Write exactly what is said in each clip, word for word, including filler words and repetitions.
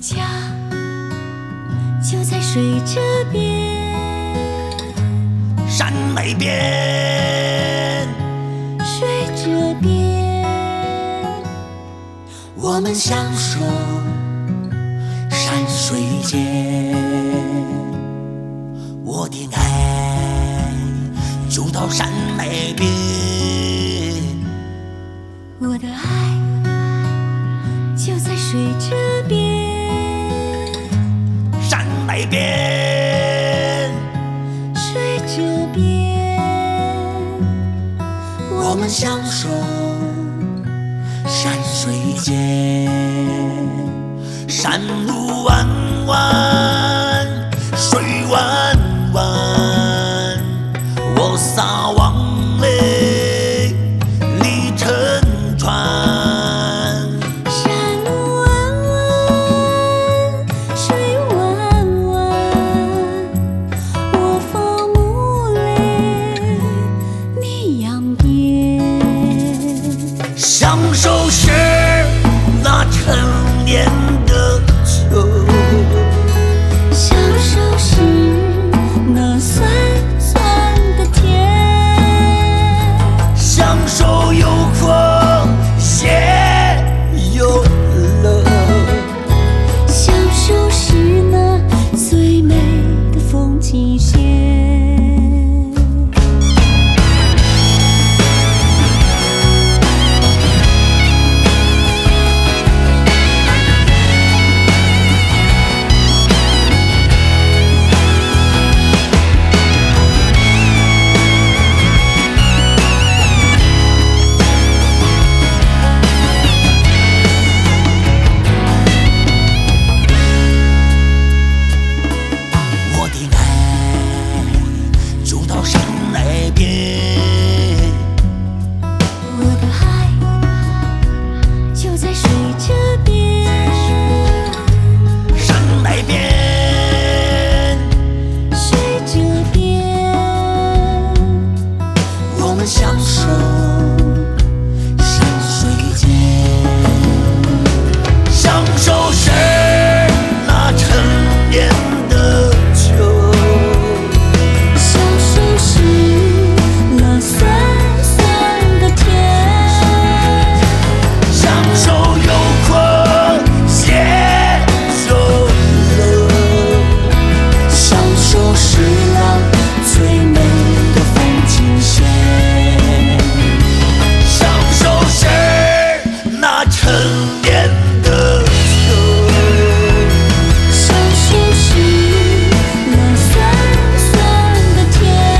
家就在水这边， 山那边， 水这边， 我们相守山水间。我的爱就到山那边， 我的爱就在水这边， 山那边， 水这边， 我们相守山水间。山路弯弯，水弯弯，我撒网嘞里沉船。 山路弯弯，水弯弯，我放牧嘞你扬鞭， 享受是那陈年的酒， 享受是那酸酸的甜， 享受有苦也有乐， 享受是那最美的风景线。 我的爱就到山那边， 我的爱就在水这边， 山那边， 水这边， 我们相守山水间。享受是那陈年的酒， 享受是那酸酸的甜， 享受有苦也有乐，享受是那最美的风景线。享受是那陈年的酒， 享受是那酸酸的甜，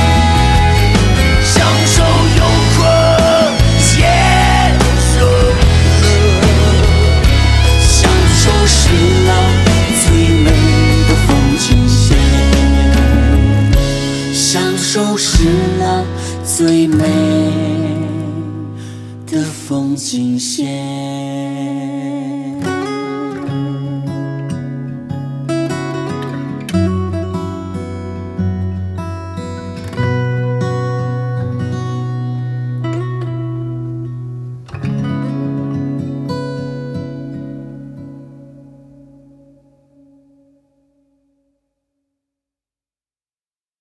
享受有苦也有乐，享受是那最美的风景线，享受是那最美的风景线。